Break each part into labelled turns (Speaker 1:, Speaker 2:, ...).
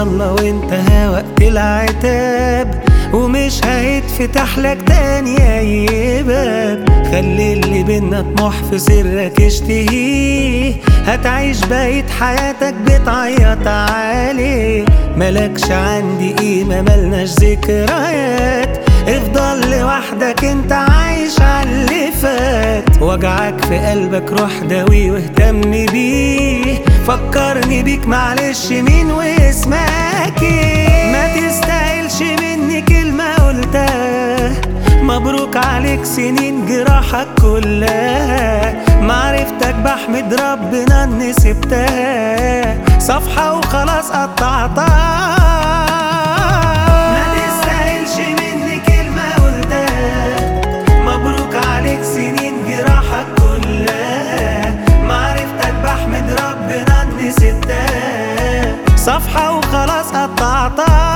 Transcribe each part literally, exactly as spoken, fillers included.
Speaker 1: يلا وانتهى وقت العتاب، ومش هيتفتح لك تاني اي باب. خلي اللي بينا طموح في سرك اشتهيه، هتعيش بقية حياتك بتعيط عليه. ملكش عندي قيمة ملناش ذكريات، افضل لوحدك انت عايش عاللي فات. وجعك في قلبك روح داويه واهتم بيه، فكرني بيك معلش مين واسمك ايه. ما تستاهلش مني كلمة قلتها، مبروك عليك سنين جراحك كلها. معرفتك بحمد ربنا اني سبتها، صفحة وخلاص قطعتها. ما تستاهلش مني كلمة قلتها، مبروك عليك سنين جراحك كلها. معرفتك بحمد ربنا اني سبتها، صفحة وخلاص قطعتها.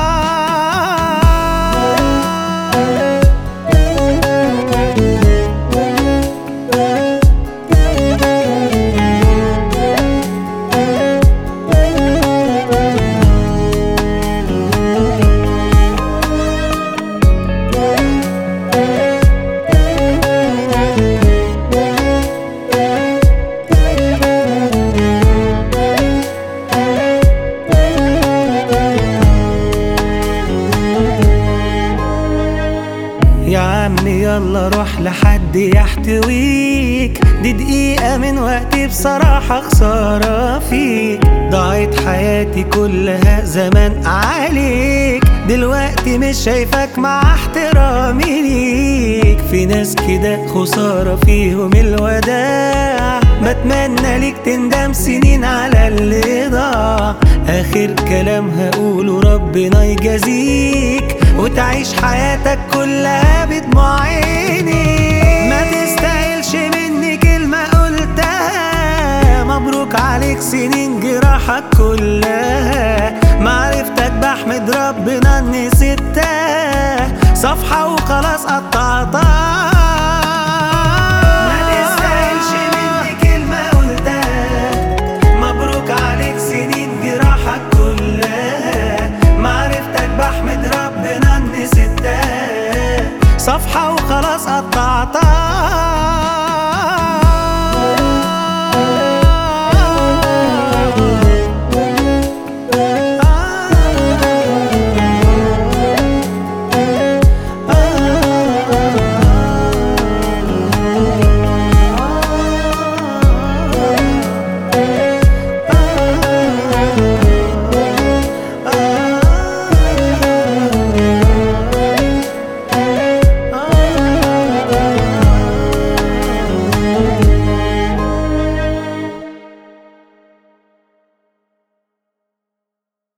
Speaker 1: يا عمي يلا روح لحد يحتويك، دي دقيقة من وقتي بصراحة خسارة فيك. ضاعت حياتي كلها زمان عليك، دلوقتي مش شايفك مع احترامي ليك. في ناس كده خسارة فيهم الوداع، بتمنى ليك تندم سنين على اللي ضاع. آخر كلام هقوله ربنا يجازيك، وتعيش حياتك كلها بدموع عيني. ما تستاهلش مني كلمة قلتها، مبروك عليك سنين جراحك كلها. معرفتك بحمد ربنا اني سبتها، صفحة وخلاص قطعتها.